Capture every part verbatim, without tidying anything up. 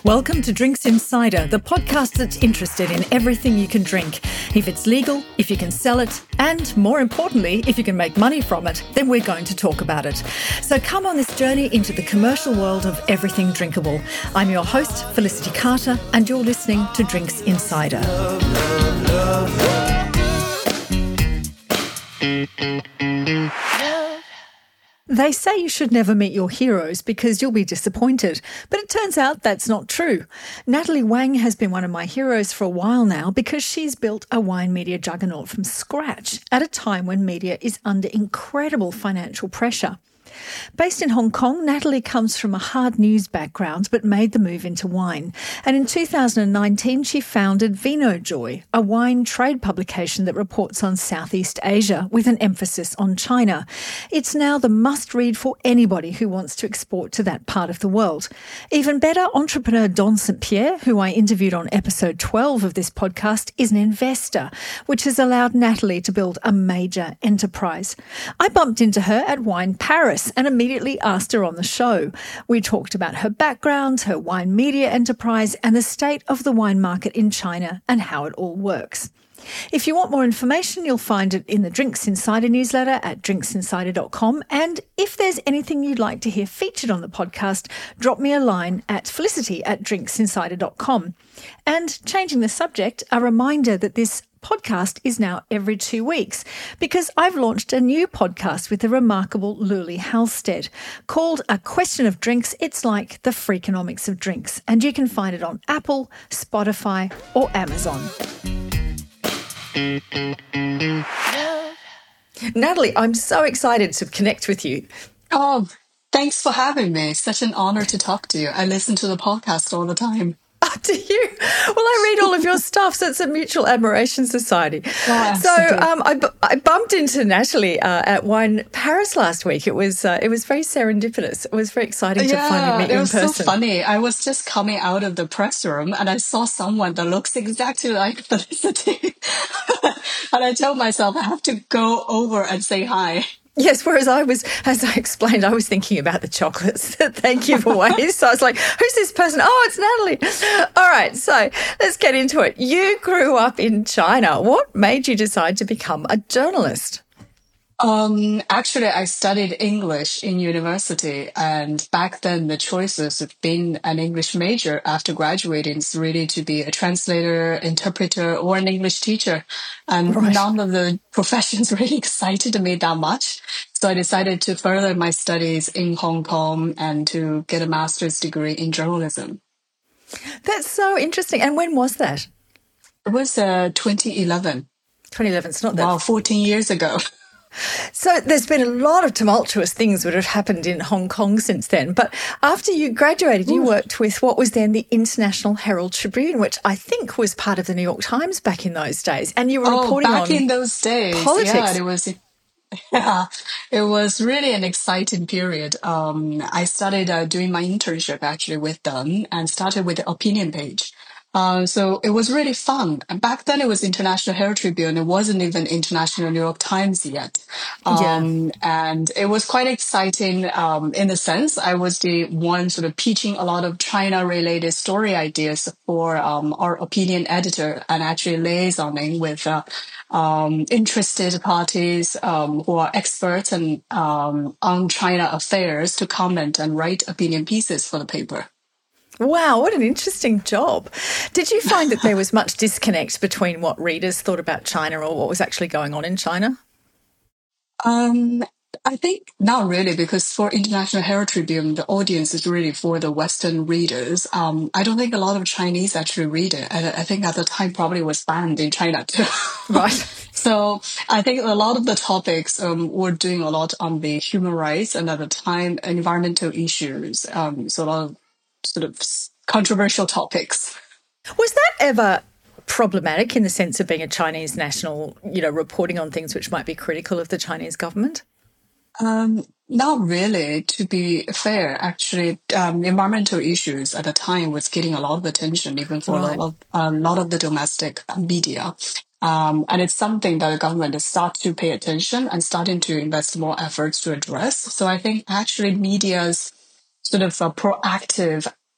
Welcome to Drinks Insider, the podcast that's interested in everything you can drink. If it's legal, if you can sell it, and more importantly, if you can make money from it, then we're going to talk about it. So come on this journey into the commercial world of everything drinkable. I'm your host, Felicity Carter, and you're listening to Drinks Insider. Love, love, love, love. They say you should never meet your heroes because you'll be disappointed, but it turns out that's not true. Natalie Wang has been one of my heroes for a while now because she's built a wine media juggernaut from scratch at a time when media is under incredible financial pressure. Based in Hong Kong, Natalie comes from a hard news background but made the move into wine. And in two thousand nineteen, she founded VinoJoy, a wine trade publication that reports on Southeast Asia with an emphasis on China. It's now the must-read for anybody who wants to export to that part of the world. Even better, entrepreneur Don Saint Pierre, who I interviewed on episode twelve of this podcast, is an investor, which has allowed Natalie to build a major enterprise. I bumped into her at Wine Paris and immediately asked her on the show. We talked about her background, her wine media enterprise, and the state of the wine market in China and how it all works. If you want more information, you'll find it in the Drinks Insider newsletter at drinks insider dot com. And if there's anything you'd like to hear featured on the podcast, drop me a line at felicity at drinks insider dot com. And changing the subject, a reminder that this podcast is now every two weeks because I've launched a new podcast with the remarkable Luli Halstead called A Question of Drinks. It's like the Freakonomics of drinks, and you can find it on Apple, Spotify or Amazon. Natalie, I'm so excited to connect with you. Oh, thanks for having me. Such an honor to talk to you. I listen to the podcast all the time. Oh, do you? Well, I read all of your stuff, so it's a mutual admiration society. Oh, so um, I, I bumped into Natalie uh, at Wine Paris last week. It was uh, it was very serendipitous. It was very exciting yeah, to finally meet you in person. It was so funny. I was just coming out of the press room and I saw someone that looks exactly like Felicity. And I told myself I have to go over and say hi. Yes, whereas I was, as I explained, I was thinking about the chocolates that they give away. So I was like, who's this person? Oh, it's Natalie. All right, so let's get into it. You grew up in China. What made you decide to become a journalist? Um, actually, I studied English in university, and back then the choices of being an English major after graduating is really to be a translator, interpreter, or an English teacher. And right. None of the professions really excited me that much. So I decided to further my studies in Hong Kong and to get a master's degree in journalism. That's so interesting. And when was that? It was uh, twenty eleven. twenty eleven, it's not that. Wow, fourteen years ago. So there's been a lot of tumultuous things that have happened in Hong Kong since then. But after you graduated, you worked with what was then the International Herald Tribune, which I think was part of the New York Times back in those days. And you were oh, reporting back on in those days. politics. Yeah, it was. Yeah, it was really an exciting period. Um, I started uh, doing my internship actually with them and started with the opinion page. Uh, so it was really fun. And back then it was International Herald Tribune. It wasn't even International New York Times yet. Um, yeah. And it was quite exciting um, in the sense I was the one sort of pitching a lot of China-related story ideas for um, our opinion editor and actually liaisoning with uh, um, interested parties um, who are experts and um, on China affairs to comment and write opinion pieces for the paper. Wow, what an interesting job. Did you find that there was much disconnect between what readers thought about China or what was actually going on in China? Um, I think not really, because for International Herald Tribune, the audience is really for the Western readers. Um, I don't think a lot of Chinese actually read it. And I think at the time probably was banned in China too. Right. So I think a lot of the topics um, were doing a lot on the human rights and at the time environmental issues. Um, so a lot of sort of controversial topics. Was that ever problematic in the sense of being a Chinese national, you know, reporting on things which might be critical of the Chinese government? Um, not really, to be fair. Actually, um, environmental issues at the time was getting a lot of attention, even for right. a, lot of, a lot of the domestic media. Um, and it's something that the government has started to pay attention and starting to invest more efforts to address. So I think actually media's sort of a proactive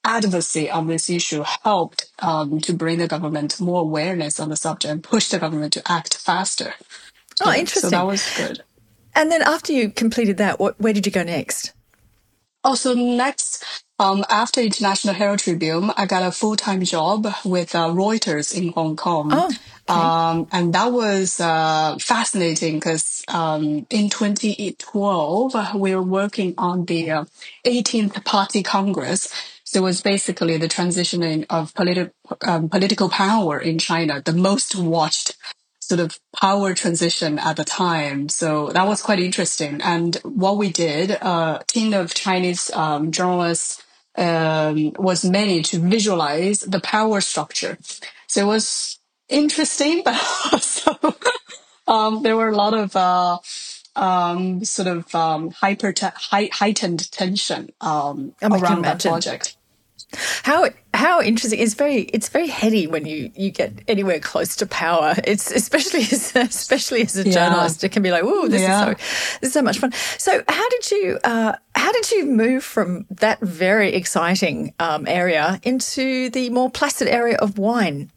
advocacy on this issue helped um, to bring the government more awareness on the subject and push the government to act faster. Oh, Yeah, so that interesting. was good. And then after you completed that, what, where did you go next? Also, next, um, after International Herald Tribune, I got a full-time job with uh, Reuters in Hong Kong. Oh, okay. Um, and that was uh, fascinating because um, in twenty twelve, we were working on the uh, eighteenth Party Congress. So it was basically the transitioning of politi- um, political power in China, the most watched sort of power transition at the time. So that was quite interesting. And what we did, a team of Chinese um, journalists um, was made to visualize the power structure. So it was interesting, but also um, there were a lot of uh, um, sort of um, hyper te- high- heightened tension um, Oh, I can around that imagine. project. How how interesting! It's very it's very heady when you, you get anywhere close to power. It's especially as especially as a Yeah. journalist, it can be like, "Whoa, this Yeah. is so this is so much fun." So, how did you uh, how did you move from that very exciting um, area into the more placid area of wine?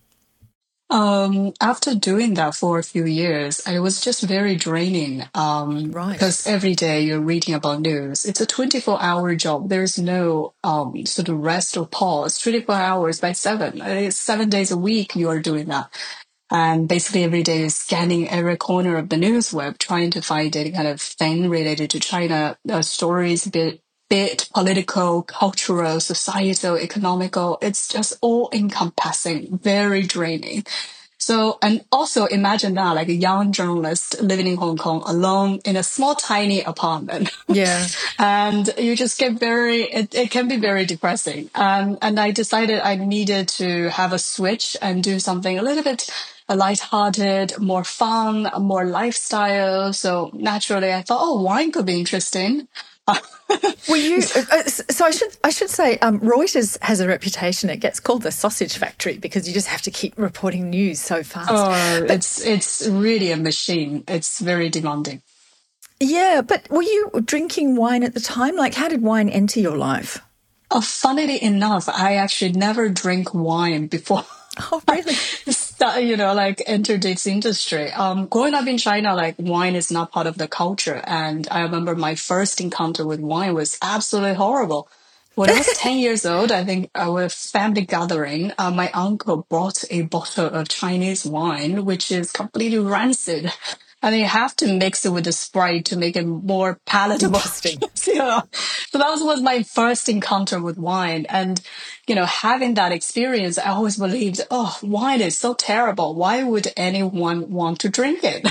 Um, after doing that for a few years, it was just very draining. Um, Right. because every day you're reading about news. It's a twenty-four hour job. There's no, um, sort of rest or pause. twenty-four hours by seven. It's seven days a week you are doing that. And basically every day is scanning every corner of the news web, trying to find any kind of thing related to China, uh, stories, bit, bit political, cultural, societal, economical. It's just all encompassing, very draining. So, and also imagine that, like a young journalist living in Hong Kong alone in a small, tiny apartment. Yeah. And you just get very, it, it can be very depressing. Um, and I decided I needed to have a switch and do something a little bit lighthearted, more fun, more lifestyle. So naturally I thought, oh, wine could be interesting. Were you? Uh, so I should I should say, um, Reuters has a reputation. It gets called the sausage factory because you just have to keep reporting news so fast. Oh, it's it's really a machine. It's very demanding. Yeah, but were you drinking wine at the time? Like, how did wine enter your life? Oh, funnily enough, I actually never drank wine before. Oh, really? Start, you know, like enter this industry. Um, growing up in China, like wine is not part of the culture. And I remember my first encounter with wine was absolutely horrible. When I was ten years old, I think I was family gathering. Uh, my uncle brought a bottle of Chinese wine, which is completely rancid. And you have to mix it with the Sprite to make it more palatable. Interesting. Yeah. So that was, was my first encounter with wine. And, you know, having that experience, I always believed, oh, wine is so terrible. Why would anyone want to drink it?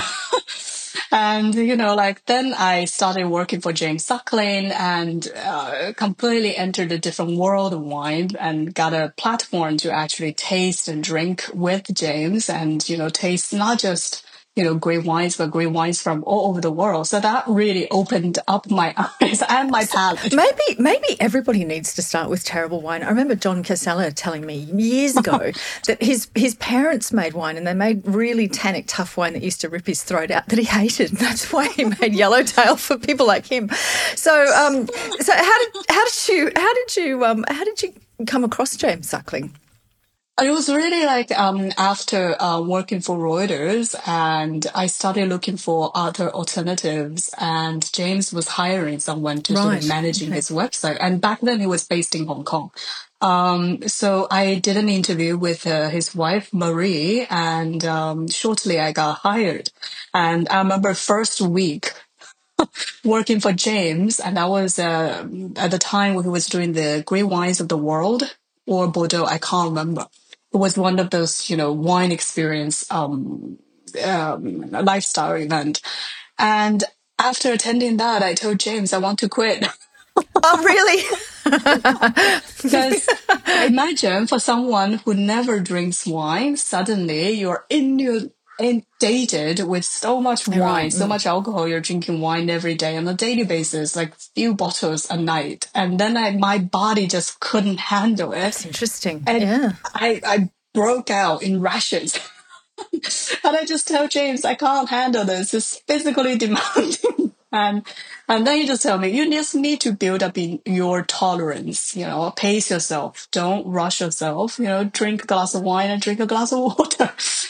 And, you know, like then I started working for James Suckling and uh, completely entered a different world of wine and got a platform to actually taste and drink with James and, you know, taste not just, you know, great wines, but great wines from all over the world. So that really opened up my eyes and my palate. Maybe maybe everybody needs to start with terrible wine. I remember John Casella telling me years ago that his his parents made wine and they made really tannic, tough wine that used to rip his throat out that he hated. That's why he made Yellowtail for people like him. So um, so how did how did you how did you um, how did you come across James Suckling? It was really like um, after uh, working for Reuters, and I started looking for other alternatives. And James was hiring someone to sort Right. of managing Okay. his website. And back then, he was based in Hong Kong. Um, so I did an interview with uh, his wife Marie, and um, shortly I got hired. And I remember first week working for James, and that was uh, at the time when he was doing the Great Wines of the World or Bordeaux. I can't remember. It was one of those, you know, wine experience um, um, lifestyle event. And after attending that, I told James I want to quit. Oh, really? Because imagine for someone who never drinks wine, suddenly you're inundated with so much wine, Right. so much alcohol. You're drinking wine every day on a daily basis, like few bottles a night. And then I, my body just couldn't handle it. That's interesting. And Yeah. I, I broke out in rashes. And I just tell James, I can't handle this. It's physically demanding. And and then you just tell me you just need to build up in your tolerance, you know, pace yourself. Don't rush yourself, you know, drink a glass of wine and drink a glass of water.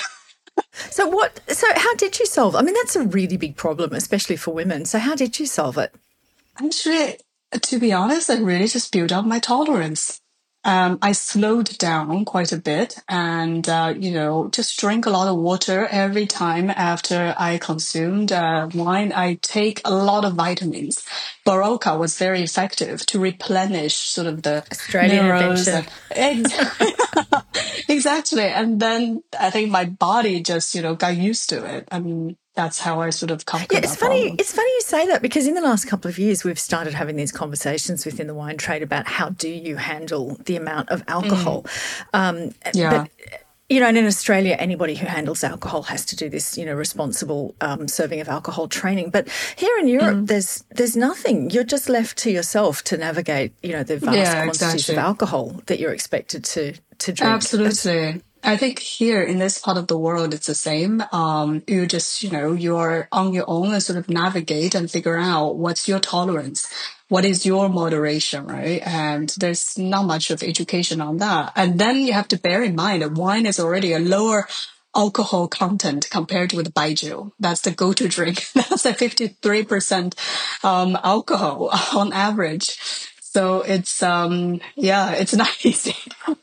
So what? So how did you solve? I mean, that's a really big problem, especially for women. So how did you solve it? Actually, to be honest, I really just built up my tolerance. Um, I slowed down quite a bit and, uh, you know, just drink a lot of water every time after I consumed uh, wine. I take a lot of vitamins. Berocca was very effective to replenish sort of the Australian minerals. adventure. And exactly. And then I think my body just, you know, got used to it. I mean, that's how I sort of Yeah, conquered it's that funny. problem. It's funny you say that because in the last couple of years, we've started having these conversations within the wine trade about how do you handle the amount of alcohol. Um, Yeah. but you know, and in Australia, anybody who handles alcohol has to do this, you know, responsible um, serving of alcohol training. But here in Europe, there's there's nothing. You're just left to yourself to navigate, you know, the vast Yeah, quantities of exactly. alcohol that you're expected to to drink. It's, Absolutely. I think here in this part of the world, it's the same. Um, you just, you know, you're on your own and sort of navigate and figure out what's your tolerance, what is your moderation, right? And there's not much of education on that. And then you have to bear in mind that wine is already a lower alcohol content compared with baijiu. That's the go-to drink. That's a fifty-three percent um, alcohol on average. So it's, um, yeah, it's not easy.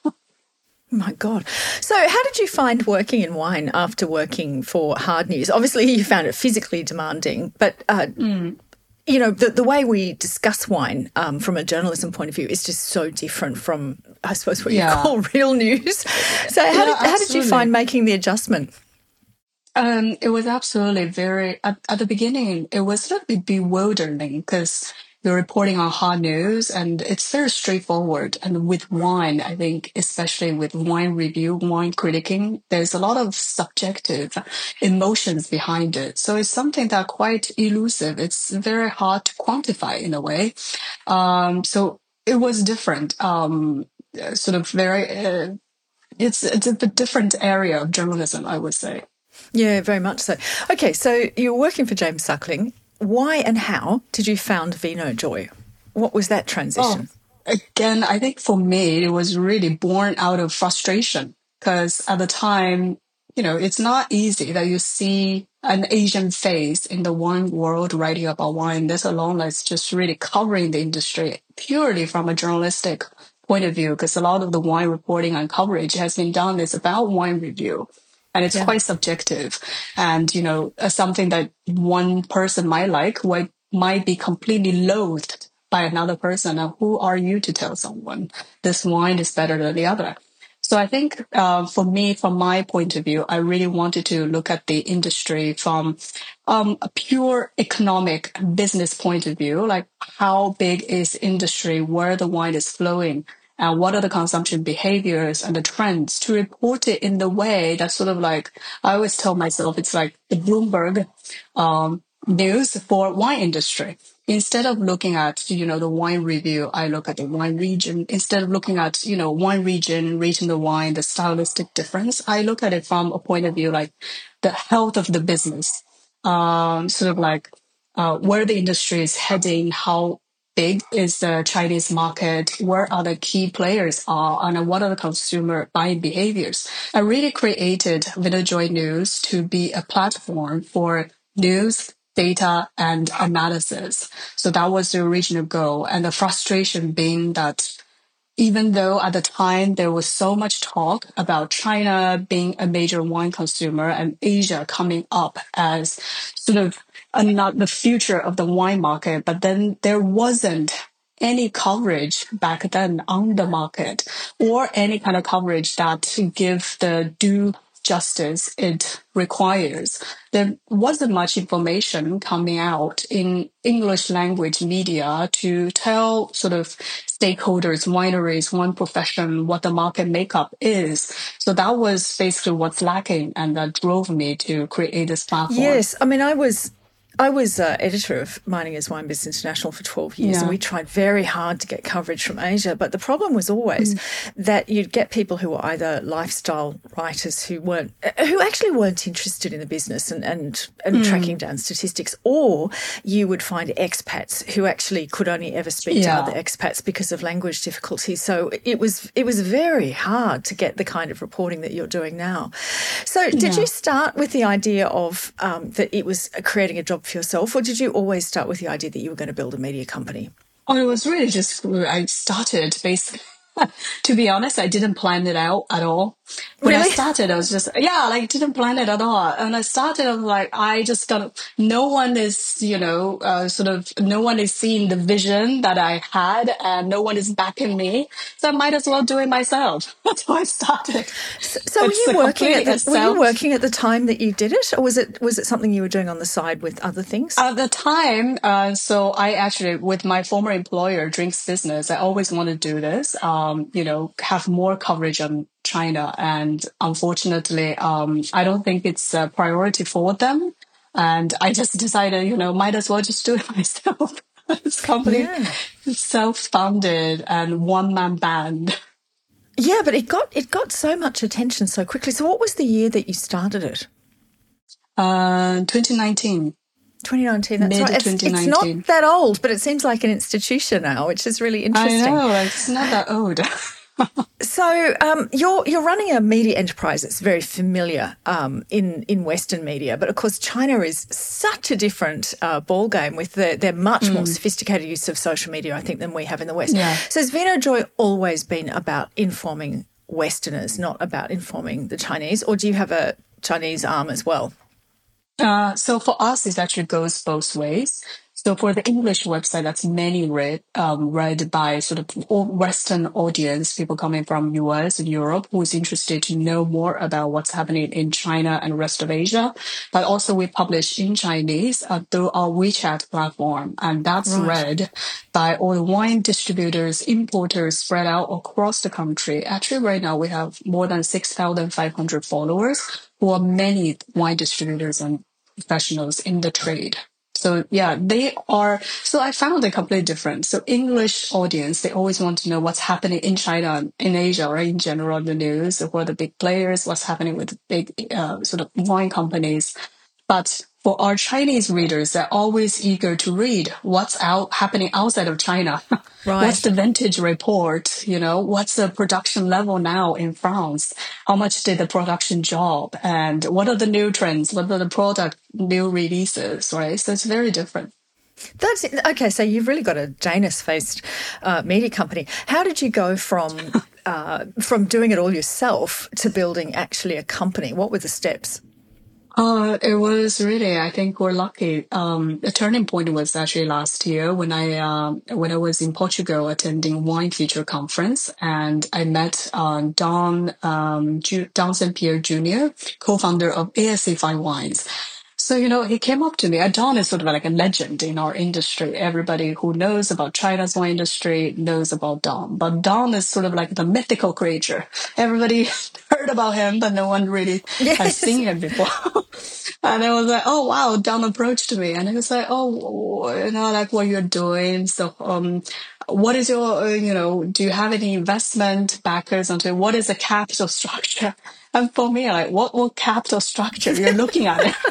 my God. So, how did you find working in wine after working for Hard News? Obviously, you found it physically demanding, but uh, you know, the, the way we discuss wine um, from a journalism point of view is just so different from, I suppose, what you Yeah. call real news. So how Yeah, did how did you absolutely. find making the adjustment? Um, it was absolutely very, at, at the beginning, it was a little bit bewildering because you're reporting on hard news and it's very straightforward. And with wine, I think, especially with wine review, wine critiquing, there's a lot of subjective emotions behind it. So it's something that quite elusive. It's very hard to quantify in a way. Um, so it was different, um, uh, sort of very, uh, it's, it's a bit different area of journalism, I would say. Yeah, very much so. Okay, so you were working for James Suckling. Why and how did you found Vino Joy? What was that Oh, transition? again, I think for me, it was really born out of frustration because at the time, you know, it's not easy that you see an Asian face in the wine world writing about wine. This alone that's just really covering the industry purely from a journalistic point of view, because a lot of the wine reporting and coverage has been done is about wine review. And it's Yeah. quite subjective. And, you know, uh, something that one person might like might might be completely loathed by another person. And who are you to tell someone this wine is better than the other? So I think uh, for me, from my point of view, I really wanted to look at the industry from um, a pure economic business point of view, like how big is industry, where the wine is flowing, and what are the consumption behaviors and the trends to report it in the way that sort of like I always tell myself it's like the Bloomberg um, news for wine industry. Instead of looking at, you know, the wine review, I look at the wine region. Instead of looking at, you know, wine region, rating the wine, the stylistic difference, I look at it from a point of view like the health of the business, um, sort of like uh, where the industry is heading, how big is the Chinese market, where are the key players are, and what are the consumer buying behaviors. I really created VinaJoy News to be a platform for news, data, and analysis. So that was the original goal. And the frustration being that even though at the time there was so much talk about China being a major wine consumer and Asia coming up as sort of uh, not the future of the wine market, but then there wasn't any coverage back then on the market or any kind of coverage that to give the due justice it requires. There wasn't much information coming out in English language media to tell sort of stakeholders, wineries, wine profession, what the market makeup is. So that was basically what's lacking, and that drove me to create this platform. Yes, I mean, I was I was uh, editor of Mining is Wine Business International for twelve years, Yeah. and we tried very hard to get coverage from Asia. But the problem was always mm. that you'd get people who were either lifestyle writers who weren't, who actually weren't interested in the business and and, and mm. tracking down statistics, or you would find expats who actually could only ever speak yeah. to other expats because of language difficulties. So it was it was very hard to get the kind of reporting that you're doing now. So did yeah. you start with the idea of um, that it was creating a job for yourself, or did you always start with the idea that you were going to build a media company? Oh, it was really just, I started basically, to be honest, I didn't plan it out at all. When really? I started, I was just, yeah, like didn't plan it at all. And I started, I was like, I just don't, no one is, you know, uh, sort of, no one is seeing the vision that I had and no one is backing me. So I might as well do it myself. That's how I started. So, so were you working at the, were you working at the time that you did it, or was it, was it something you were doing on the side with other things? At the time, uh, so I actually, with my former employer, drinks business, I always wanted to do this, um, you know, have more coverage on China. And unfortunately, um, I don't think it's a priority for them. And I just decided, you know, might as well just do it myself. This company yeah. is self-funded and one-man band. Yeah, but it got it got so much attention so quickly. So what was the year that you started it? Uh, twenty nineteen. twenty nineteen, that's right. It's, it's not that old, but it seems like an institution now, which is really interesting. I know, it's not that old. So um, you're you're running a media enterprise that's very familiar um, in in Western media, but of course China is such a different uh, ball game with the, their much mm. more sophisticated use of social media, I think, than we have in the West. Yeah. So has Vino Joy always been about informing Westerners, not about informing the Chinese, or do you have a Chinese arm as well? Uh, so for us, it actually goes both ways. So for the English website, that's mainly read, um, read by sort of Western audience, people coming from U S and Europe who is interested to know more about what's happening in China and the rest of Asia. But also we publish in Chinese uh, through our WeChat platform. And that's right. read by all the wine distributors, importers spread out across the country. Actually, right now we have more than six thousand five hundred followers who are many wine distributors and professionals in the trade. So yeah, they are, so I found it completely different. So English audience, they always want to know what's happening in China, in Asia, or in general, the news, who are the big players, what's happening with big uh, sort of wine companies. But for our Chinese readers, they're always eager to read what's out happening outside of China. Right. What's the vintage report? You know, what's the production level now in France? How much did the production job? And what are the new trends? What are the product new releases? Right. So it's very different. That's okay. So you've really got a Janus-faced uh, media company. How did you go from uh, from doing it all yourself to building actually a company? What were the steps? Uh, it was really, I think we're lucky. Um, the turning point was actually last year when I, um, when I was in Portugal attending Wine Future Conference, and I met, uh, Don, um, Ju- Don Saint Pierre Junior, co-founder of A S C Fine Wines. So, you know, he came up to me. Don is sort of like a legend in our industry. Everybody who knows about China's wine industry knows about Don. But Don is sort of like the mythical creature. Everybody heard about him, but no one really yes. has seen him before. And I was like, oh, wow, Don approached me. And he was like, oh, you know, like what you're doing. So, um, what is your, uh, you know, do you have any investment backers onto it? What is the capital structure? And for me, like, what, what capital structure? You're looking at it.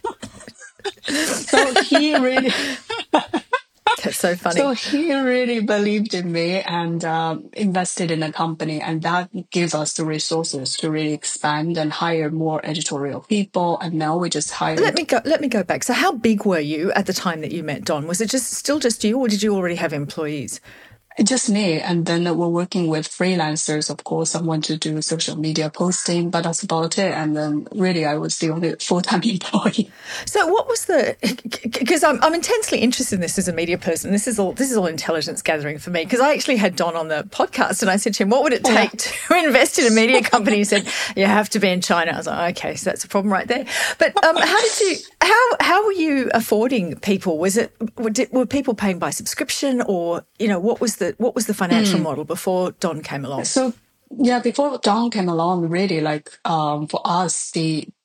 So he really, that's so funny. So he really believed in me and um, invested in the company, and that gives us the resources to really expand and hire more editorial people. And now we just hired. Let me go. Let me go back. So, how big were you at the time that you met Don? Was it just still just you, or did you already have employees? Just me. And then we're working with freelancers, of course, someone to do social media posting, but that's about it. And then really I was the only full-time employee. So what was the, because I'm, I'm intensely interested in this as a media person. This is all, this is all intelligence gathering for me, because I actually had Don on the podcast and I said to him, what would it take yeah. to invest in a media company? He said, you have to be in China. I was like, okay, so that's a problem right there. But um, how did you, how, how were you affording people? Was it, were, did, were people paying by subscription, or, you know, what was the, what was the financial mm. model before Don came along? So, yeah, before Don came along, really, like, um, for us, the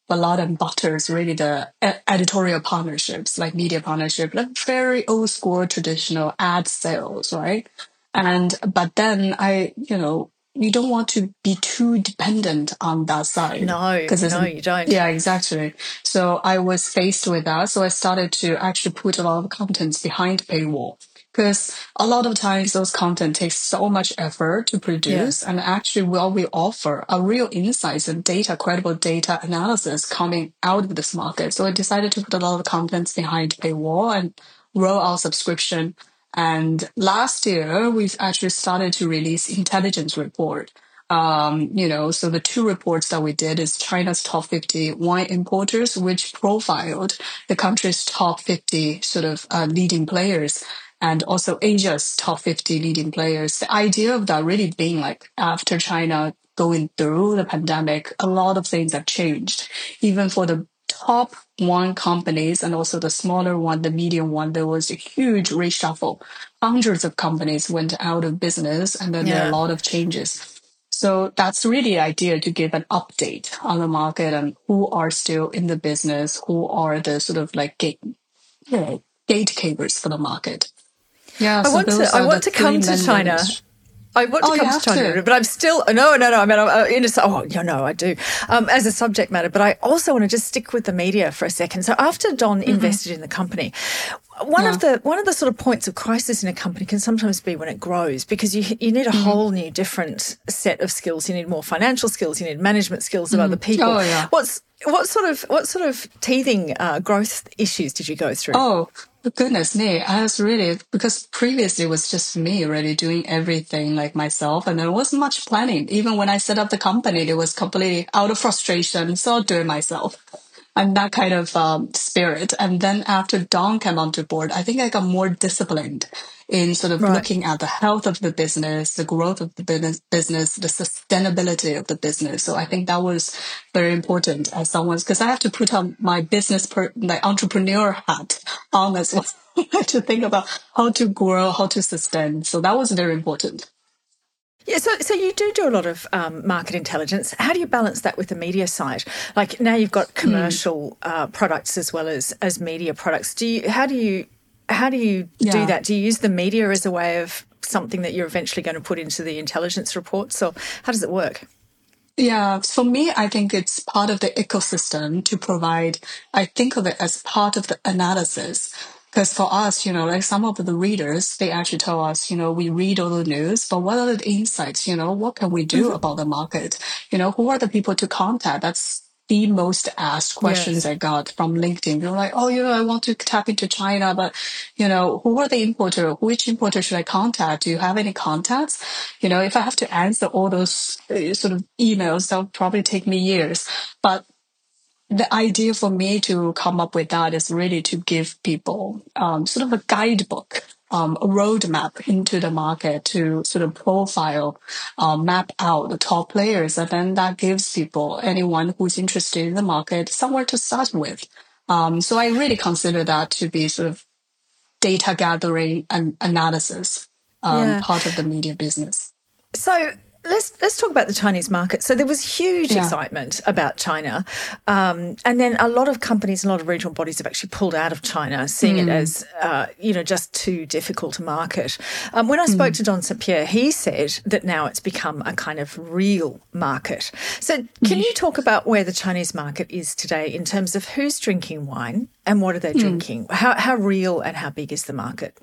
blood and butter is really the e- editorial partnerships, like media partnership, like very old school traditional ad sales, right? And but then I, you know, you don't want to be too dependent on that side No, because it's no, you don't. yeah, exactly. So I was faced with that. So I started to actually put a lot of contents behind paywall because a lot of times those content takes so much effort to Yeah. produce, and actually what we offer are real insights and data, credible data analysis coming out of this market. So I decided to put a lot of contents behind paywall and roll out subscription. And last year, we've actually started to release intelligence report. Um, you know, so the two reports that we did is China's top fifty wine importers, which profiled the country's top fifty sort of uh, leading players, and also Asia's top fifty leading players. The idea of that really being like after China going through the pandemic, a lot of things have changed. Even for the top one companies and also the smaller one, the medium one, there was a huge reshuffle. Hundreds of companies went out of business, and then there are a Yeah. lot of changes. So that's really the idea, to give an update on the market and who are still in the business, who are the sort of like gate, you know, gatekeepers for the market. Yeah, I so want to those I are the want to three come to main China. learnings. I want to Oh, you come to have China, to. but I'm still no, no, no. I mean, I'm uh, in a oh, yeah, no, I do um, as a subject matter, but I also want to just stick with the media for a second. So after Don Mm-mm. invested in the company, one Yeah. of the one of the sort of points of crisis in a company can sometimes be when it grows, because you you need a Mm-hmm. whole new different set of skills. You need more financial skills. You need management skills of other Mm-hmm. people. Oh, yeah. What's what sort of what sort of teething uh, growth issues did you go through? Oh, goodness me. I was really, because previously it was just me really doing everything like myself, and there wasn't much planning. Even when I set up the company, it was completely out of frustration. So I'll do it myself. And that kind of um, spirit. And then after Don came onto board, I think I got more disciplined in sort of Right. looking at the health of the business, the growth of the business, business, the sustainability of the business. So I think that was very important as someone, because I have to put on my business, per, like entrepreneur hat on as well. To think about how to grow, how to sustain. So that was very important. Yeah, so so you do do a lot of um, market intelligence. How do you balance that with the media side? Like now you've got Mm, commercial uh, products as well as as media products. Do you how do you how do you do yeah. that? Do you use the media as a way of something that you're eventually going to put into the intelligence reports, or how does it work? Yeah, for me, I think it's part of the ecosystem to provide, I think of it as part of the analysis. Because for us, you know, like some of the readers, they actually tell us, you know, we read all the news, but what are the insights? You know, what can we do Hmm. about the market? You know, who are the people to contact? That's the most asked questions Yes. I got from LinkedIn. They're like, oh, you know, I want to tap into China, but, you know, who are the importer? Which importer should I contact? Do you have any contacts? You know, if I have to answer all those uh, sort of emails, that'll probably take me years. But the idea for me to come up with that is really to give people um, sort of a guidebook, um, a roadmap into the market to sort of profile, uh, map out the top players. And then that gives people, anyone who's interested in the market, somewhere to start with. Um, so I really consider that to be sort of data gathering and analysis, um, Yeah. part of the media business. So let's let's talk about the Chinese market. So there was huge Yeah. excitement about China, um, and then a lot of companies and a lot of regional bodies have actually pulled out of China, seeing it Mm, as uh, you know just too difficult to market. Um, when I spoke mm, to Don Saint Pierre, he said that now it's become a kind of real market. So can mm, you talk about where the Chinese market is today in terms of who's drinking wine and what are they mm. drinking? How how real and how big is the market?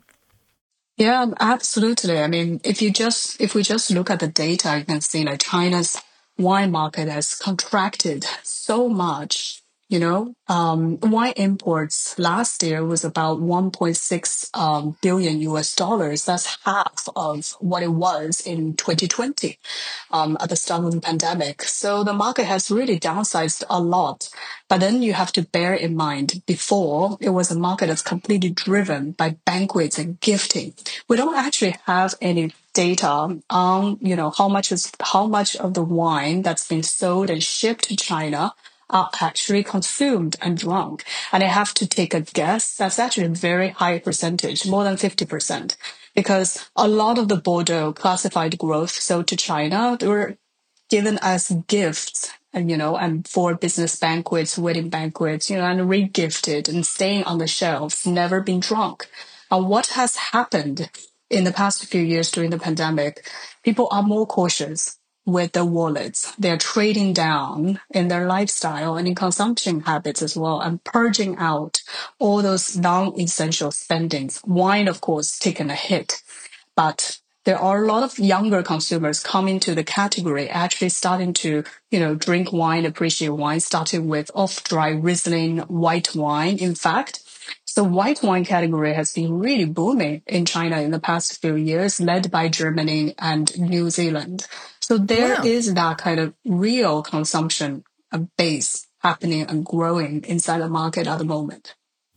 Yeah, absolutely. I mean, if you just if we just look at the data, you can see like China's wine market has contracted so much. You know, um, wine imports last year was about one point six um, billion U S dollars. That's half of what it was in twenty twenty, um, at the start of the pandemic. So the market has really downsized a lot. But then you have to bear in mind, before it was a market that's completely driven by banquets and gifting. We don't actually have any data on, you know, how much is how much of the wine that's been sold and shipped to China are actually consumed and drunk. And I have to take a guess. That's actually a very high percentage, more than fifty percent, because a lot of the Bordeaux classified growth sold to China, they were given as gifts and, you know, and for business banquets, wedding banquets, you know, and regifted and staying on the shelves, never been drunk. And what has happened in the past few years during the pandemic, people are more cautious with their wallets. They're trading down in their lifestyle and in consumption habits as well, and purging out all those non-essential spendings. Wine, of course, taken a hit, but there are a lot of younger consumers coming to the category, actually starting to, you know, drink wine, appreciate wine, starting with off-dry Riesling white wine. In fact, so white wine category has been really booming in China in the past few years, led by Germany and New Zealand. So there Wow. is that kind of real consumption base happening and growing inside the market at the moment.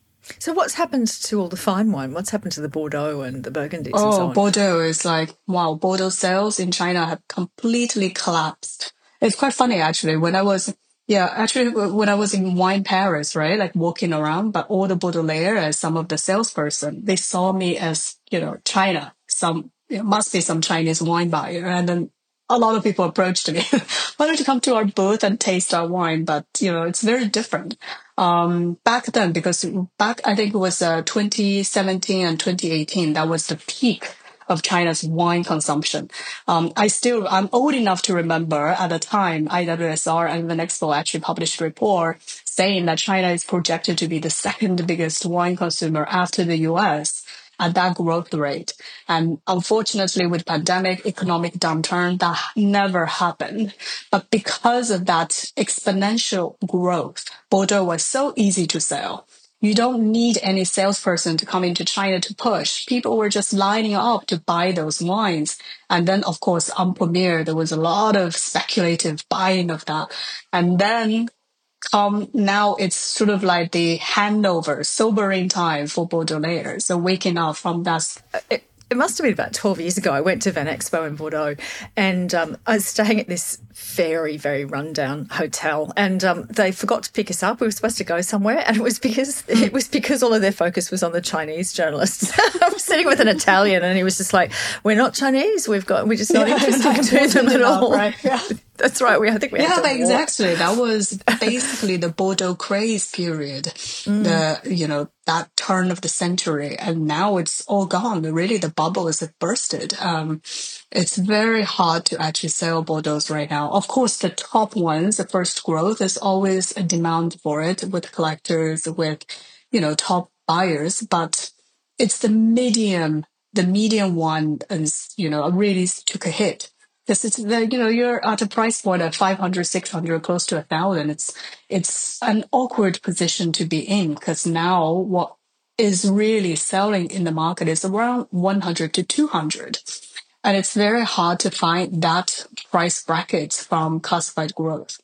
So what's happened to all the fine wine? What's happened to the Bordeaux and the Burgundies and so Oh, on? Bordeaux is like, wow, Bordeaux sales in China have completely collapsed. It's quite funny, actually. When I was, yeah, actually, when I was in wine Paris, right, like walking around, but all the Baudelaire and some of the salesperson, they saw me as, you know, China, some, it must be some Chinese wine buyer. And then a lot of people approached me, why don't you come to our booth and taste our wine? But, you know, it's very different. Um, back then, because back, I think it was uh, twenty seventeen and twenty eighteen, that was the peak of China's wine consumption. Um, I still, I'm old enough to remember at the time, I W S R and Vinexpo actually published a report saying that China is projected to be the second biggest wine consumer after the U S at that growth rate. And unfortunately, with pandemic, economic downturn, that never happened. But because of that exponential growth, Bordeaux was so easy to sell. You don't need any salesperson to come into China to push. People were just lining up to buy those wines. And then, of course, on Premier, there was a lot of speculative buying of that. And then come now, it's sort of like the handover, sobering time for Baudelaire. So waking up from that. It, it must have been about twelve years ago. I went to Van Expo in Bordeaux, and um, I was staying at this very, very rundown hotel, and um, they forgot to pick us up. We were supposed to go somewhere, and it was because it was because all of their focus was on the Chinese journalists. I was sitting with an Italian, and he was just like, "We're not Chinese. We've got. We're just not Yeah, interested to them at all." Right? Yeah. That's right. We I think we Yeah, had to but walk. exactly. That was basically the Bordeaux craze period, mm. the, you know, that turn of the century. And now it's all gone. Really, the bubbles have bursted. Um, it's very hard to actually sell Bordeaux right now. Of course, the top ones, the first growth, there's always a demand for it with collectors, with, you know, top buyers. But it's the medium, the medium one, and, you know, really took a hit. Because it's the, you know, you're at a price point of five hundred, six hundred, close to a thousand. It's, it's an awkward position to be in, because now what is really selling in the market is around one hundred to two hundred. And it's very hard to find that price bracket from classified growth.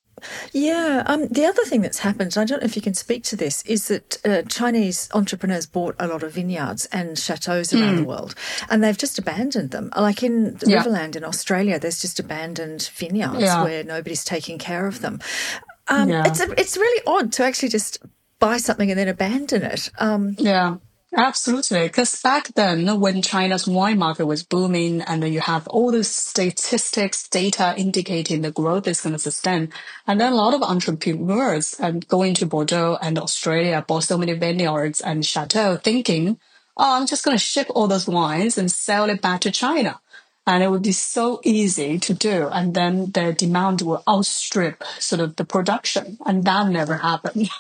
Yeah. Um, the other thing that's happened, I don't know if you can speak to this, is that uh, Chinese entrepreneurs bought a lot of vineyards and chateaus around mm. the world, and they've just abandoned them. Like in the yeah. Riverland in Australia, there's just abandoned vineyards yeah. where nobody's taking care of them. Um, yeah. It's a, it's really odd to actually just buy something and then abandon it. Um, yeah. Absolutely. Because back then, when China's wine market was booming and then you have all the statistics, data indicating the growth is going to sustain. And then a lot of entrepreneurs and going to Bordeaux and Australia bought so many vineyards and chateaux thinking, oh, I'm just going to ship all those wines and sell it back to China. And it would be so easy to do. And then the demand will outstrip sort of the production. And that never happened.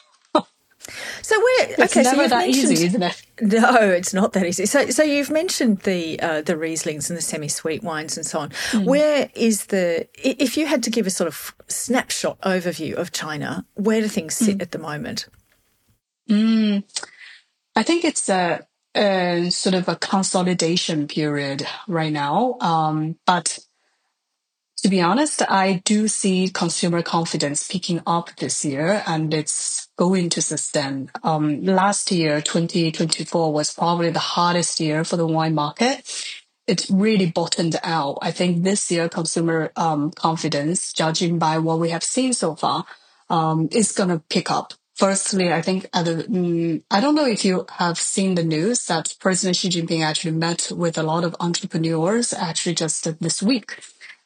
So we're it's okay. never so you've that mentioned, easy, isn't it? No, it's not that easy. So, so you've mentioned the uh, the Rieslings and the semi-sweet wines and so on. Mm. Where is the? If you had to give a sort of snapshot overview of China, where do things sit mm. at the moment? Mm. I think it's a, a sort of a consolidation period right now, um, but. To be honest, I do see consumer confidence picking up this year, and it's going to sustain. Um, last year, twenty twenty-four, was probably the hardest year for the wine market. It really bottomed out. I think this year, consumer um, confidence, judging by what we have seen so far, um, is going to pick up. Firstly, I think at the, um, I don't know if you have seen the news that President Xi Jinping actually met with a lot of entrepreneurs actually just this week.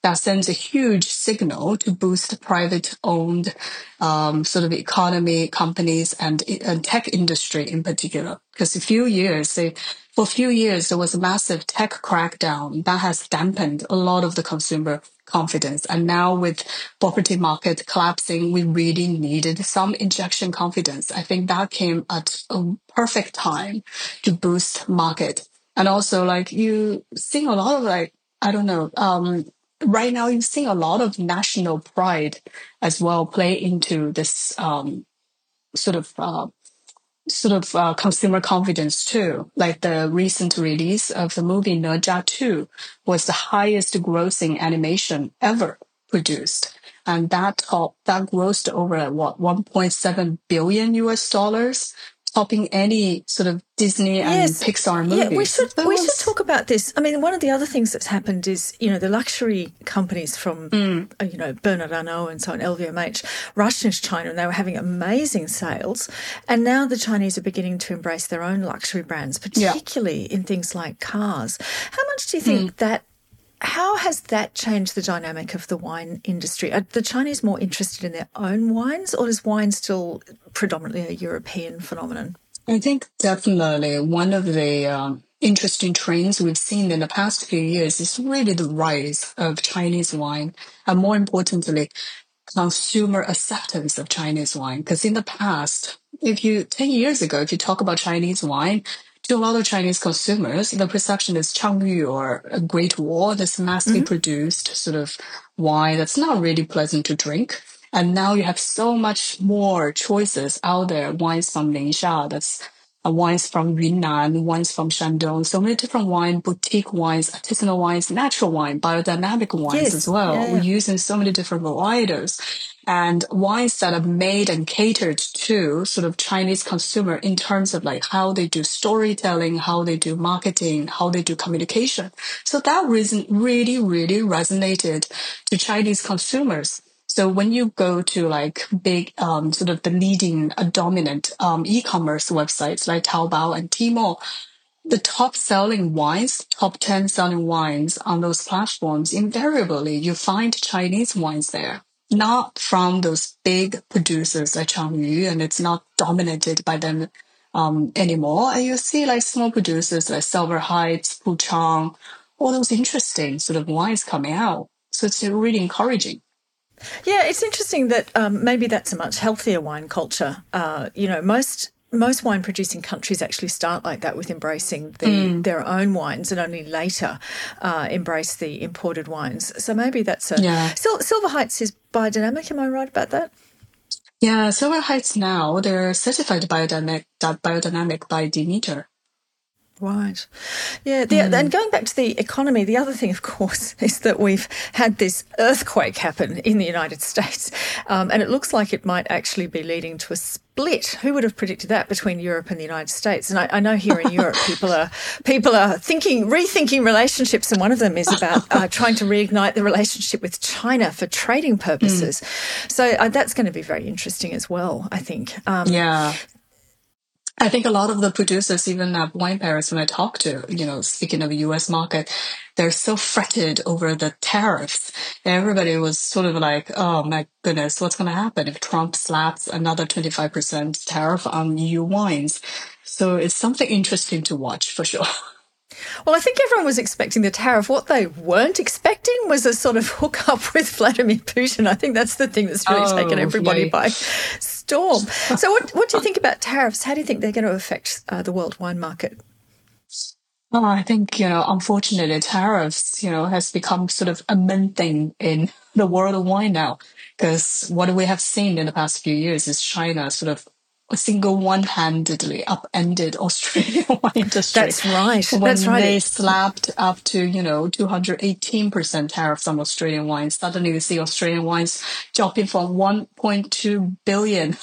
that sends a huge signal to boost private-owned um, sort of economy, companies, and, and tech industry in particular. Because a few years, they, for a few years, there was a massive tech crackdown that has dampened a lot of the consumer confidence. And now with property market collapsing, we really needed some injection confidence. I think that came at a perfect time to boost market. And also, like, you see a lot of, like, I don't know, um, right now you're seeing a lot of national pride as well play into this um, sort of uh, sort of uh, consumer confidence too. Like the recent release of the movie Ne Zha two was the highest grossing animation ever produced. And that top, that grossed over at what, one point seven billion U S dollars, topping any sort of Disney and Yes. Pixar Yeah, we movies. should That we was- should talk about this. I mean, one of the other things that's happened is, you know, the luxury companies from, Mm. uh, you know, Bernard Arnault and so on, L V M H, rushed into China and they were having amazing sales. And now the Chinese are beginning to embrace their own luxury brands, particularly in things like cars. How much do you think that, how has that changed the dynamic of the wine industry? Are the Chinese more interested in their own wines, or is wine still predominantly a European phenomenon? I think definitely one of the um, interesting trends we've seen in the past few years is really the rise of Chinese wine, and more importantly, consumer acceptance of Chinese wine. Because in the past, if you ten years ago, if you talk about Chinese wine, to a lot of Chinese consumers, the perception is Changyu or a Great Wall, this massively produced sort of wine that's not really pleasant to drink. And now you have so much more choices out there. Wines from Ningxia, that's uh, wines from Yunnan, wines from Shandong, so many different wine, boutique wines, artisanal wines, natural wine, biodynamic wines Yes, as well. yeah. We're using so many different varietals. And wines that are made and catered to sort of Chinese consumer in terms of like how they do storytelling, how they do marketing, how they do communication. So that reason really, really resonated to Chinese consumers. So when you go to like big, um, sort of the leading uh, dominant um, e-commerce websites like Taobao and Tmall, the top selling wines, top ten selling wines on those platforms, invariably you find Chinese wines there, not from those big producers like Changyu, and it's not dominated by them um, anymore. And you see like small producers like Silver Heights, Puchang, all those interesting sort of wines coming out. So it's really encouraging. Yeah, it's interesting that um, maybe that's a much healthier wine culture. Uh, you know, most most wine producing countries actually start like that, with embracing the, Mm. their own wines, and only later uh, embrace the imported wines. So maybe that's a Yeah. Sil- Silver Heights is biodynamic. Am I right about that? Yeah, Silver Heights now, they're certified biodynamic, biodynamic by Demeter. Right. Yeah. The, And going back to the economy, the other thing, of course, is that we've had this earthquake happen in the United States, um, and it looks like it might actually be leading to a split. Who would have predicted that between Europe and the United States? And I, I know here in Europe, people are people are thinking, rethinking relationships, and one of them is about uh, trying to reignite the relationship with China for trading purposes. So uh, that's going to be very interesting as well, I think. Um, Yeah. I think a lot of the producers, even at wine pairs, when I talk to, you know, speaking of the U S market, they're so fretted over the tariffs. Everybody was sort of like, oh my goodness, what's going to happen if Trump slaps another twenty-five percent tariff on E U wines? So it's something interesting to watch for sure. Well, I think everyone was expecting the tariff. What they weren't expecting was a sort of hookup with Vladimir Putin. I think that's the thing that's really Oh, taken everybody yay. by storm. So what, what do you think about tariffs? How do you think they're going to affect uh, the world wine market? Oh, I think, you know, unfortunately, tariffs, you know, has become sort of a main thing in the world of wine now. Because what we have seen in the past few years is China sort of single one-handedly upended Australian wine industry. That's right. When That's right. they slapped up to, you know, two hundred eighteen percent tariffs on Australian wines, suddenly you see Australian wines dropping from one point two billion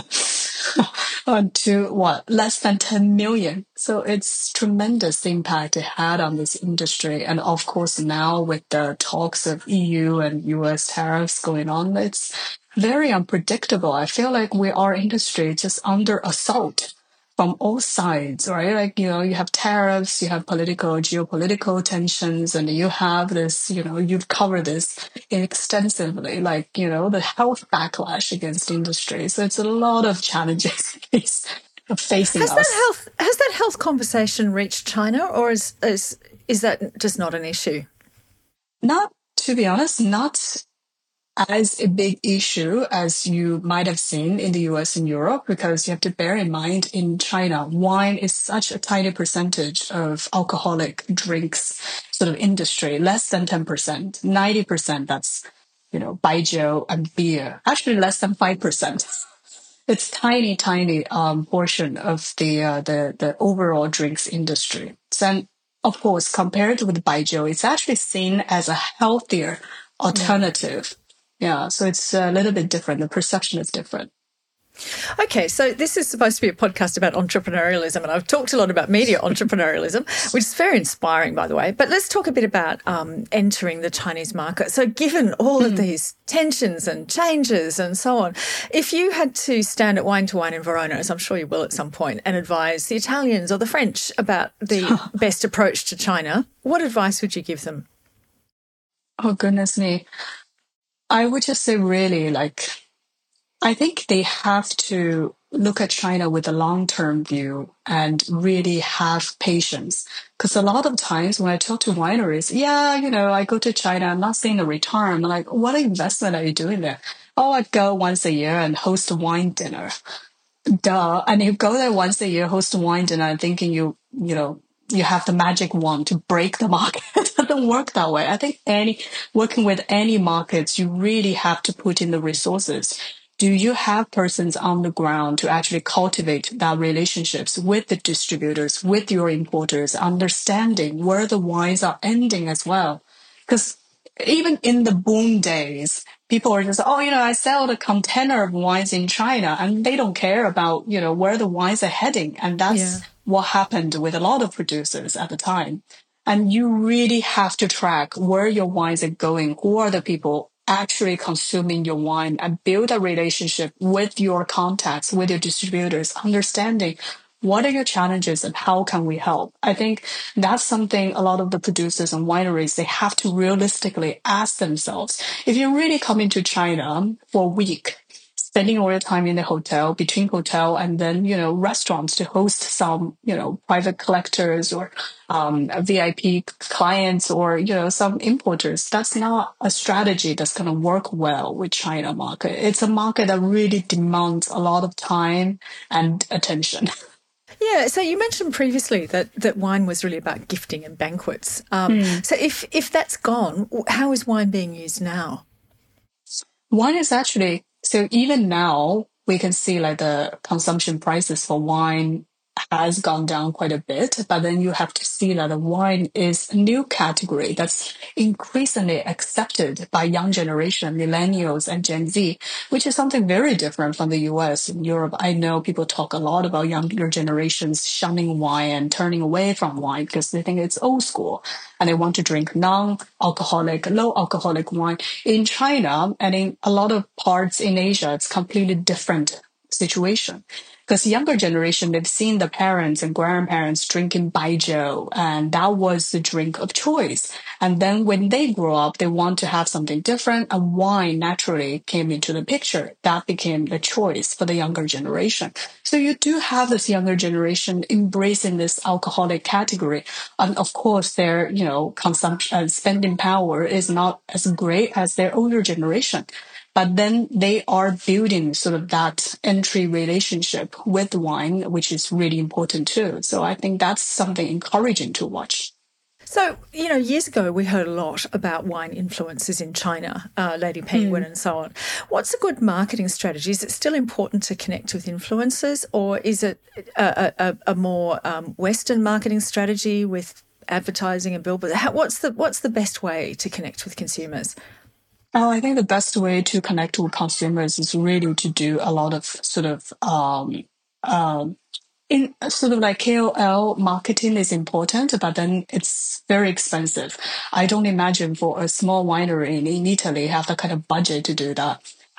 on to what, less than ten million. So it's tremendous impact it had on this industry. And of course, now with the talks of E U and U S tariffs going on, it's very unpredictable. I feel like we our industry just under assault from all sides, right? Like, you know, you have tariffs, you have political, geopolitical tensions, and you have this, you know, you've covered this extensively, like, you know, the health backlash against industry. So it's a lot of challenges facing Has that us. health has that health conversation reached China, or is is is that just not an issue? Not, to be honest, not as a big issue as you might have seen in the U S and Europe, because you have to bear in mind in China, wine is such a tiny percentage of alcoholic drinks sort of industry, less than ten percent. ninety percent that's, you know, baijiu and beer, actually less than five percent. It's tiny, tiny um, portion of the uh, the the overall drinks industry. So, and of course, compared with baijiu, it's actually seen as a healthier Yeah. alternative. Yeah, so it's a little bit different. The perception is different. Okay, so this is supposed to be a podcast about entrepreneurialism, and I've talked a lot about media entrepreneurialism, which is very inspiring, by the way. But let's talk a bit about um, entering the Chinese market. So, given all of these tensions and changes and so on, if you had to stand at Wine to Wine in Verona, as I'm sure you will at some point, and advise the Italians or the French about the best approach to China, what advice would you give them? Oh, goodness me. I would just say, really, like, I think they have to look at China with a long-term view and really have patience. Because a lot of times when I talk to wineries, yeah, you know, I go to China, I'm not seeing a return. I'm like, what investment are you doing there? Oh, I go once a year and host a wine dinner. Duh. And you go there once a year, host a wine dinner, and thinking you, you know, you have the magic wand to break the market. It doesn't work that way. I think any working with any markets, you really have to put in the resources. Do you have persons on the ground to actually cultivate that relationships with the distributors, with your importers, understanding where the wines are ending as well? Because even in the boom days, people are just, oh, you know, I sell the container of wines in China, and they don't care about, you know, where the wines are heading. And Yeah. that's what happened with a lot of producers at the time. And you really have to track where your wines are going, who are the people actually consuming your wine, and build a relationship with your contacts, with your distributors, understanding what are your challenges and how can we help? I think that's something a lot of the producers and wineries, they have to realistically ask themselves. If you really come into China for a week, spending all your time in the hotel, between hotel and then, you know, restaurants to host some, you know, private collectors or um, V I P clients or, you know, some importers, that's not a strategy that's going to work well with China market. It's a market that really demands a lot of time and attention. Yeah, so you mentioned previously that, that wine was really about gifting and banquets. Um, so if if that's gone, how is wine being used now? One is actually, so even now we can see like the consumption prices for wine has gone down quite a bit, but then you have to see that the wine is a new category that's increasingly accepted by young generation, millennials and Gen Z, which is something very different from the U S and Europe. I know people talk a lot about younger generations shunning wine and turning away from wine because they think it's old school and they want to drink non-alcoholic, low alcoholic wine. In China and in a lot of parts in Asia, it's completely different situation. Because younger generation, they've seen the parents and grandparents drinking baijiu, and that was the drink of choice. And then when they grow up, they want to have something different, and wine naturally came into the picture. That became the choice for the younger generation. So you do have this younger generation embracing this alcoholic category. And of course, their, you know, consumption, uh, spending power is not as great as their older generation. But then they are building sort of that entry relationship with wine, which is really important too. So I think that's something encouraging to watch. So, you know, years ago we heard a lot about wine influencers in China, uh, Lady Penguin Mm. and so on. What's a good marketing strategy? Is it still important to connect with influencers, or is it a, a, a more um, Western marketing strategy with advertising and billboards? How, what's the what's the best way to connect with consumers? Oh, I think the best way to connect with consumers is really to do a lot of sort of um, um, in sort of like K O L marketing is important, but then it's very expensive. I don't imagine for a small winery in, in Italy have the kind of budget to do that.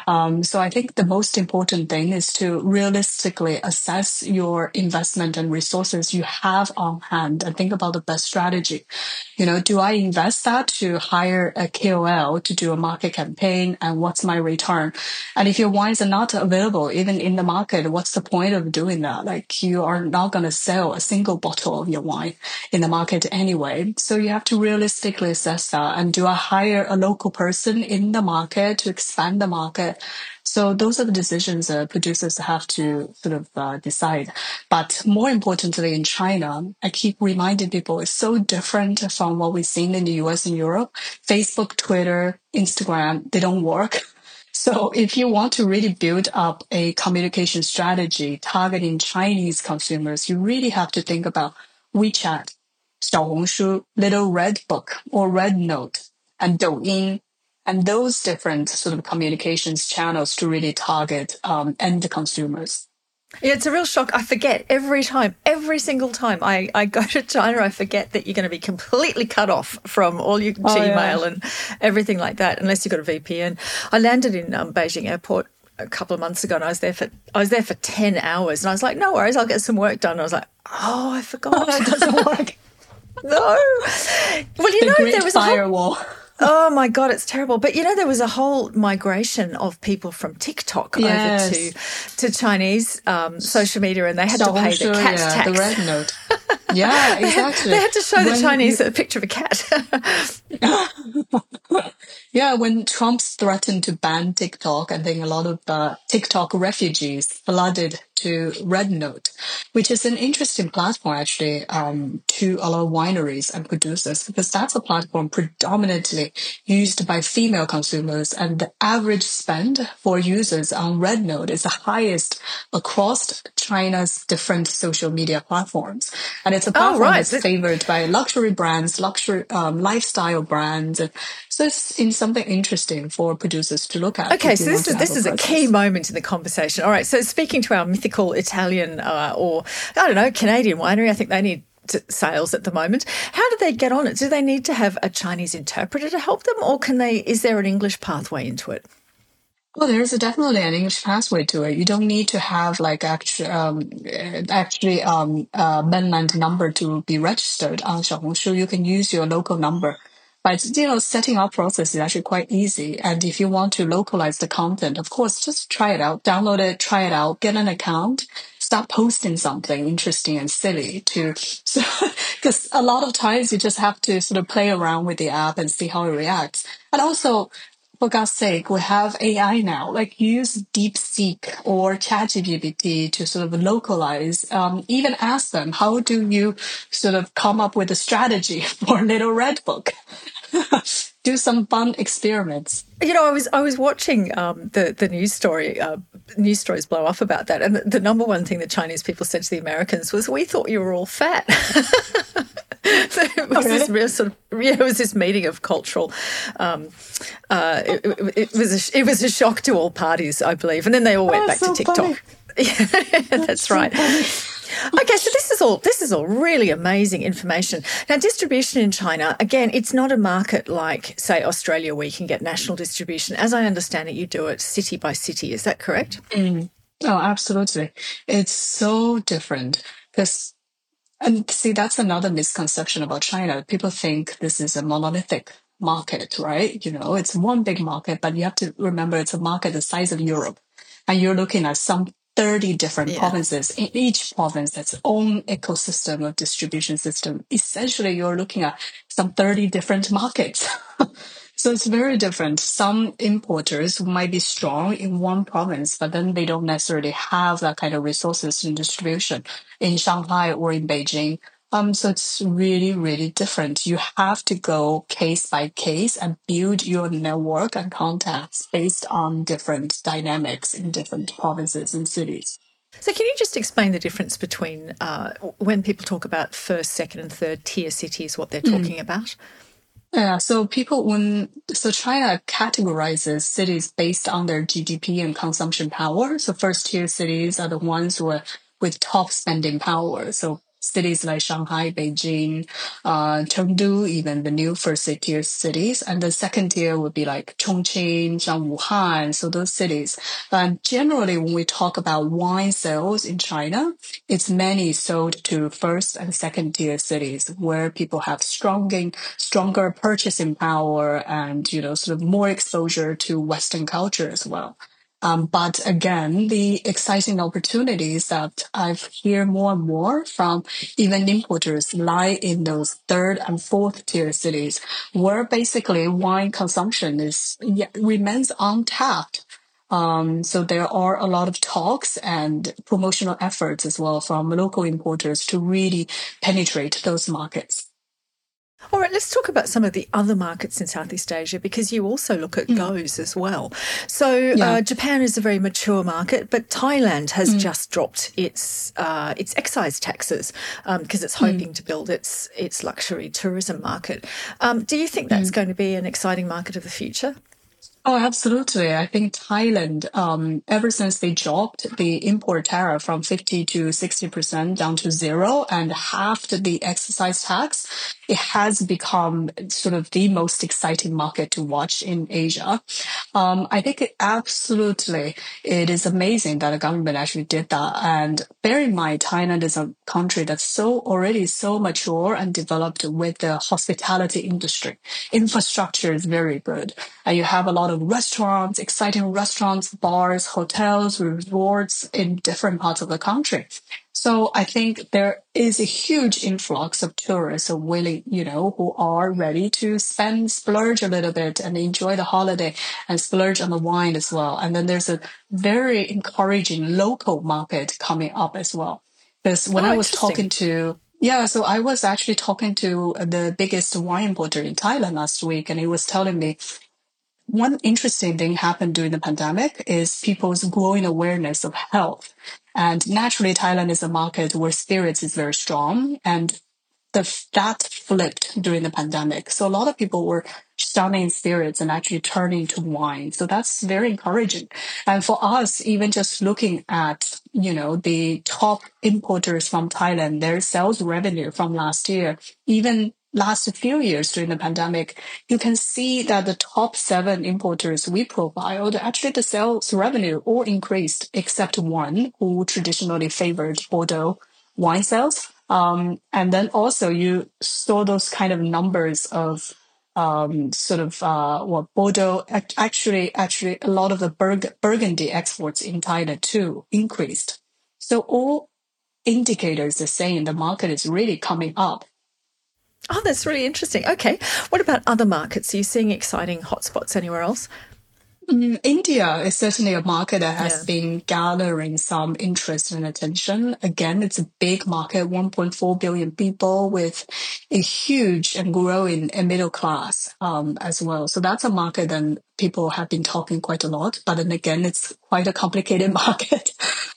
Um, so I think the most important thing is to realistically assess your investment and resources you have on hand and think about the best strategy. You know, do I invest that to hire a K O L to do a market campaign, and what's my return? And if your wines are not available even in the market, what's the point of doing that? Like, you are not going to sell a single bottle of your wine in the market anyway. So you have to realistically assess that. And do I hire a local person in the market to expand the market? So those are the decisions uh, producers have to sort of uh, decide. But more importantly, in China, I keep reminding people it's so different from what we've seen in the U S and Europe. Facebook, Twitter, Instagram, they don't work. So if you want to really build up a communication strategy targeting Chinese consumers, you really have to think about WeChat, 小红书, Little Red Book or Red Note, and Douyin, and those different sort of communications channels to really target um, end consumers. Yeah, it's a real shock. I forget every time, every single time I, I go to China, I forget that you're going to be completely cut off from all your Oh, Gmail yeah. and everything like that, unless you've got a V P N. I landed in um, Beijing Airport a couple of months ago, and I was there for I was there for ten hours, and I was like, no worries, I'll get some work done. And I was like, oh, I forgot. It doesn't work. No. Well, you The know, Great there was a whole, Firewall. oh my God, it's terrible. But you know, there was a whole migration of people from TikTok Yes. over to to Chinese um, social media, and they had to pay the 小红书, cat yeah, tax. the Red Note. Yeah, exactly. They had to show the When- Chinese a picture of a cat. Yeah, when Trump threatened to ban TikTok, I think a lot of uh, TikTok refugees flooded to Red Note, which is an interesting platform actually um, to a lot of wineries and producers, because that's a platform predominantly used by female consumers, and the average spend for users on Red Note is the highest across China's different social media platforms. And it's a platform right. that's favored by luxury brands, luxury um, lifestyle brands. And so it's in something interesting for producers to look at. Okay, if so you this want to is this have is a presence. key moment in the conversation. All right, so speaking to our mythical Italian uh, or I don't know Canadian winery, I think they need to, sales at the moment. How do they get on it? Do they need to have a Chinese interpreter to help them, or can they? Is there an English pathway into it? Well, there's a definitely an English pathway to it. You don't need to have like actually um, uh, actually um, uh, mainland number to be registered on Xiaohongshu. You can use your local number. But you know, setting up process is actually quite easy. And if you want to localize the content, of course, just try it out, download it, try it out, get an account, start posting something interesting and silly to, so, because a lot of times you just have to sort of play around with the app and see how it reacts. And also, for God's sake, we have A I now. Like, use DeepSeek or ChatGPT to sort of localize. Um, even ask them, how do you sort of come up with a strategy for Little Red Book? Do some fun experiments. You know, I was I was watching um, the the news story, uh, news stories blow up about that, and the, the number one thing that Chinese people said to the Americans was, "We thought you were all fat." So it was Oh, really? this real sort of yeah, it was this meeting of cultural. Um, uh, it, it, it was a, it was a shock to all parties, I believe, and then they all went Oh, back so to TikTok. funny. Yeah, that's right. Okay, so this is all this is all really amazing information. Now, distribution in China, again, it's not a market like, say, Australia, where you can get national distribution. As I understand it, you do it city by city. Is that correct? Mm. Oh, absolutely. It's so different because, and see, that's another misconception about China. People think this is a monolithic market, right? You know, it's one big market, but you have to remember it's a market the size of Europe. And you're looking at some thirty different Yeah. provinces. In each province has its own ecosystem of distribution system. Essentially, you're looking at some thirty different markets. So it's very different. Some importers might be strong in one province, but then they don't necessarily have that kind of resources in distribution in Shanghai or in Beijing. Um, so it's really, really different. You have to go case by case and build your network and contacts based on different dynamics in different provinces and cities. So can you just explain the difference between uh, when people talk about first, second, and third tier cities, what they're talking about? Yeah, so people, when, so China categorizes cities based on their G D P and consumption power. So first tier cities are the ones with, with top spending power. So cities like Shanghai, Beijing, uh, Chengdu, even the new first tier cities. And the second tier would be like Chongqing, some Wuhan, so those cities. But generally, when we talk about wine sales in China, it's mainly sold to first and second tier cities where people have stronger, stronger purchasing power and, you know, sort of more exposure to Western culture as well. Um, but again, the exciting opportunities that I've hear more and more from even importers lie in those third and fourth tier cities, where basically wine consumption is yeah, remains untapped. Um, so there are a lot of talks and promotional efforts as well from local importers to really penetrate those markets. All right, let's talk about some of the other markets in Southeast Asia, because you also look at Mm. goes as well. So Yeah. uh, Japan is a very mature market, but Thailand has Mm. just dropped its uh, its excise taxes because um, it's hoping to build its its luxury tourism market. Um, do you think that's going to be an exciting market of the future? Oh, absolutely. I think Thailand, um, ever since they dropped the import tariff from fifty to sixty percent down to zero and halved the excise tax, it has become sort of the most exciting market to watch in Asia. Um, I think it absolutely, it is amazing that the government actually did that. And bear in mind, Thailand is a country that's so already so mature and developed with the hospitality industry. Infrastructure is very good. And you have a lot of restaurants, exciting restaurants, bars, hotels, resorts in different parts of the country. So I think there is a huge influx of tourists who willing, you know, who are ready to spend, splurge a little bit and enjoy the holiday and splurge on the wine as well. And then there's a very encouraging local market coming up as well. Because when Oh, I was interesting. talking to yeah, so I was actually talking to the biggest wine importer in Thailand last week, and he was telling me one interesting thing happened during the pandemic is people's growing awareness of health. And naturally, Thailand is a market where spirits is very strong, and the that flipped during the pandemic. So a lot of people were shunning spirits and actually turning to wine. So that's very encouraging. And for us, even just looking at, you know, the top importers from Thailand, their sales revenue from last year, even last few years during the pandemic, you can see that the top seven importers we profiled, actually the sales revenue all increased except one who traditionally favored Bordeaux wine sales. Um, and then also you saw those kind of numbers of um, sort of uh, what Bordeaux act- actually actually a lot of the Burg- Burgundy exports in Thailand too increased. So all indicators are saying the market is really coming up. Oh, that's really interesting. Okay. What about other markets? Are you seeing exciting hotspots anywhere else? Mm, India is certainly a market that has Yeah. been gathering some interest and attention. Again, it's a big market, one point four billion people with a huge and growing middle class um, as well. So that's a market that people have been talking quite a lot. But then again, it's quite a complicated market.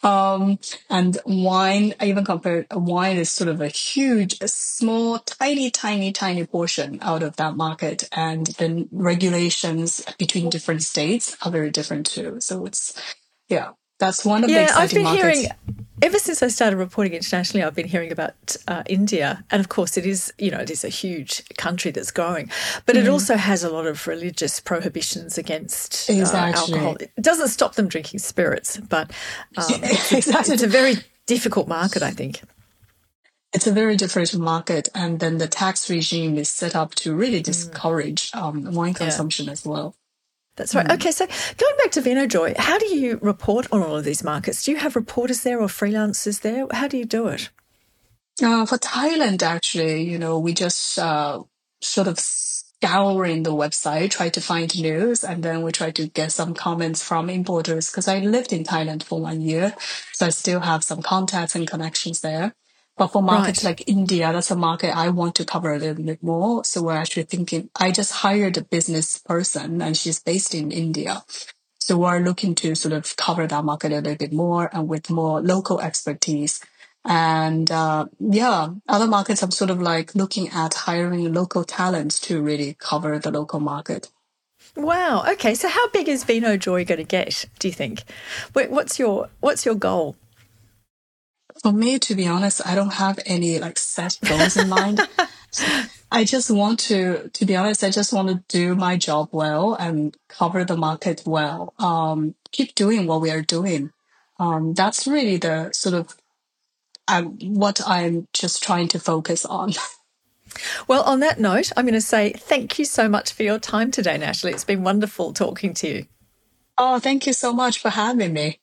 Um, and wine, even compared, wine is sort of a huge, a small, tiny, tiny, tiny portion out of that market. And then regulations between different states are very different too. So it's, yeah, that's one of the Yeah, I've exciting been markets. hearing, ever since I started reporting internationally, I've been hearing about uh, India. And of course, it is, you know, it is a huge country that's growing, but it also has a lot of religious prohibitions against uh, Exactly. alcohol. It doesn't stop them drinking spirits, but um, it's, a, Exactly. it's a very difficult market, I think. It's a very different market. And then the tax regime is set up to really discourage um, wine Yeah. consumption as well. That's right. Okay, so going back to VinoJoy, how do you report on all of these markets? Do you have reporters there or freelancers there? How do you do it? Uh, for Thailand, actually, you know, we just uh, sort of scouring the website, try to find news, and then we try to get some comments from importers because I lived in Thailand for one year, so I still have some contacts and connections there. But for markets Right. like India, that's a market I want to cover a little bit more. So we're actually thinking, I just hired a business person and she's based in India. So we're looking to sort of cover that market a little bit more and with more local expertise. And uh, yeah, other markets I'm sort of like looking at hiring local talents to really cover the local market. Wow. Okay, so how big is VinoJoy going to get, do you think? Wait, What's your what's your goal? For me, to be honest, I don't have any like set goals in mind. I just want to, to be honest, I just want to do my job well and cover the market well. Um, keep doing what we are doing. Um, that's really the sort of um, what I'm just trying to focus on. Well, on that note, I'm going to say thank you so much for your time today, Natalie. It's been wonderful talking to you. Oh, thank you so much for having me.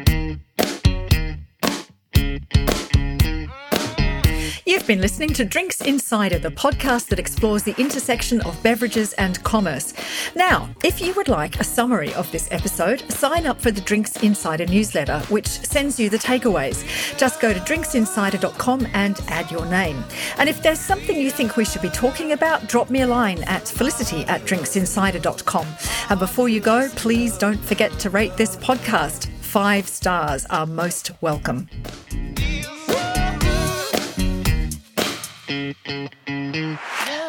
You've been listening to Drinks Insider, the podcast that explores the intersection of beverages and commerce. Now, if you would like a summary of this episode, sign up for the Drinks Insider newsletter, which sends you the takeaways. Just go to drinks insider dot com and add your name. And if there's something you think we should be talking about, drop me a line at felicity at drinks insider dot com. And before you go, please don't forget to rate this podcast. Five stars are most welcome. Yeah.